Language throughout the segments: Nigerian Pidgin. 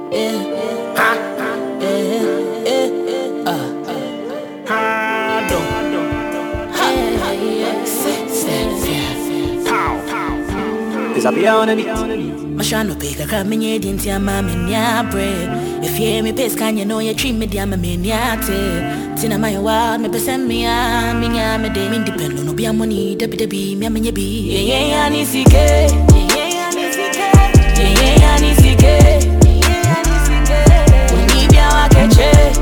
Is up here on the beat? Mashano pick a crab, me didn't ya mammy bread. If you hear me piss, can you know you treat me dear, me niate. Tina my wild, me send me a me day, independent, no be a money, debi, me be. Yeah, Nisike. Yeah, Nisike. When you be a wakeche.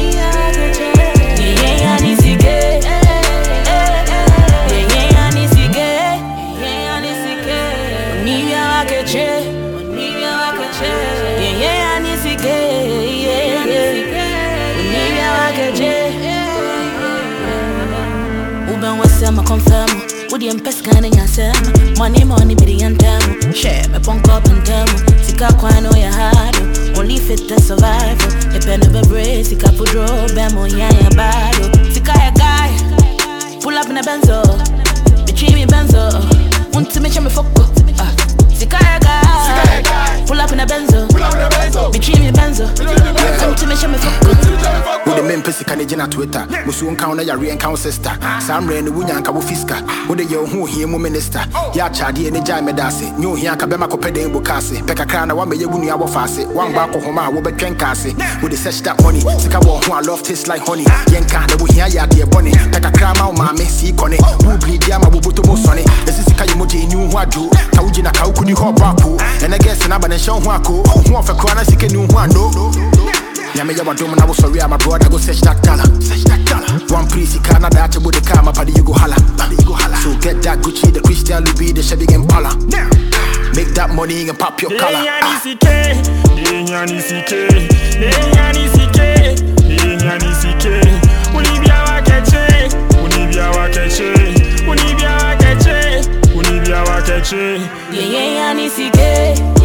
I'ma confirm. Would you impress kind of yourself? Money, be the anthem. Share me punk up and tell me. Sika kwa know you hard. Only fit to survive. Depend on the brace. Sika for draw. Bemo ya bad. Sika ya guy. Pull up in a benzo. Between me benzo. Want to make sure me fuck up. Sika ya guy. Pull up in a benzo. Between me benzo. Want to make sure me fuck up. With the men pissy can you Twitter? Musu encounter your re-encounter sister. Sam Rain, the Wunyanka Fiska. With the yo who hear minister. Ya Chadi and the Jame Dasi. New Yanka Bema Copede in Bukasi. Pekka Krana, one may you win your fast. One back of Homa, Wobber Kenkasi. With the search that money. Sikabo who I love tastes like honey. Yanka, the Wuhia, dear Bonnie. Pekka Krama, Mammy, see Connie. Who bleed Yama Wubutomo Sonny. This is Kayamoji knew what do. Taujina Kaukuni Hobaku. And I guess an Aban and Sean Wako. Who of a corner sick and knew one no. Yama Yama Doman, I was sorry, my brother go search that dollar. One priest, he can't that with the karma, but you go holla. So get that Gucci, the Christian Louis, the Chevy Impala. Make that money and pop your collar. Yeah,